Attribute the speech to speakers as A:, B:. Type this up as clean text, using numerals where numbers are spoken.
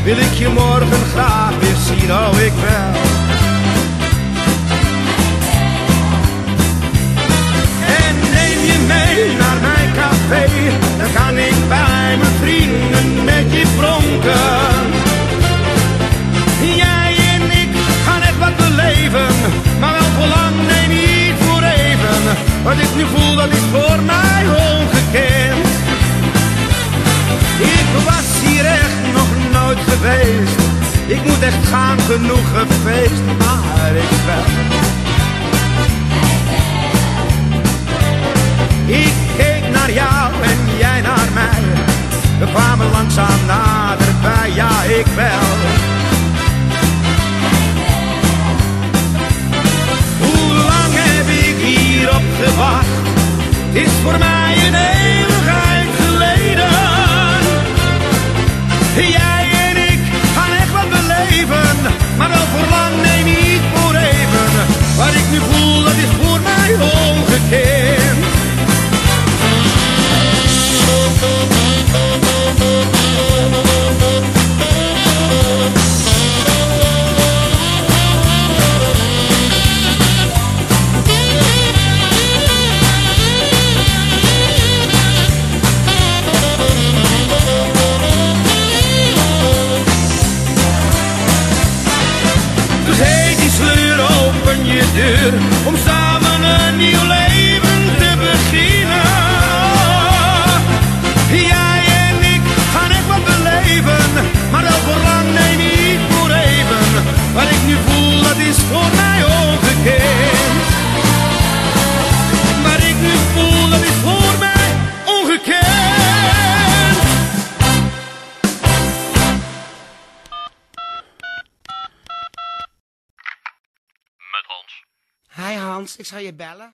A: wil ik je morgen graag weer zien, oh ik wel. En neem je mee naar mijn café, dan kan ik bij mijn vrienden met je pronken. Jij en ik gaan echt wat beleven, maar wel voor lang, nee niet voor even. Wat ik nu voel, dat is voor mij ongekend. Ik was hier echt nog nooit geweest. Ik moet echt gaan, genoeg gefeest, maar ik wel. Ik keek naar jou en jij naar mij. We kwamen langzaam naderbij, ja ik wel. Hoe lang heb ik hierop gewacht? Het is voor mij een eeuwigheid geleden. Jij en ik gaan echt wat beleven, maar wel voor lang, nee niet voor even. Wat ik nu voel, dat is voor mij ongekend. Open je deur om samen een nieuw leven te beginnen. Jij en ik gaan echt wat beleven, maar wel voor lang, nee niet voor even. Wat ik nu voel, dat is voor mij ongekend. Wat ik nu voel, dat is voor mij ongekend.
B: Met Hans.
C: Hi Hans, ik zal je bellen.